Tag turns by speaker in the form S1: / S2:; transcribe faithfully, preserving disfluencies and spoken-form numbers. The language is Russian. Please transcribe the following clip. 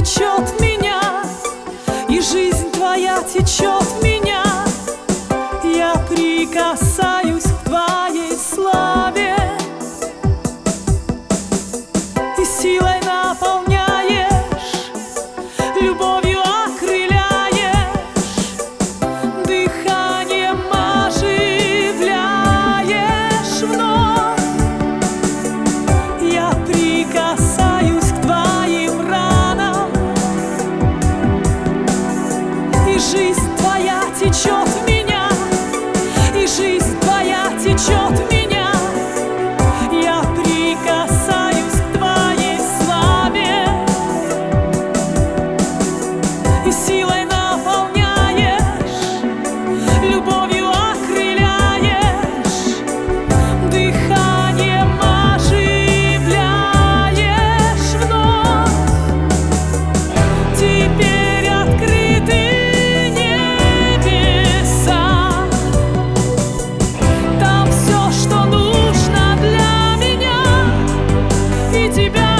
S1: течет в меня, и жизнь твоя течет в меня. Я прикасаюсь к твоей славе, и силой наполняешь, любовью окрыляешь, дыханием оживляешь вновь. Я прикасаюсь к твоим ранам, и жизнь твоя течет в меня, и жизнь твоя течет в меня. Я прикасаюсь к твоей славе, и силой наполняешь, любовью окрыляешь, дыханием оживляешь вновь. Теперь открыты небеса, там все, что нужно для меня, и тебя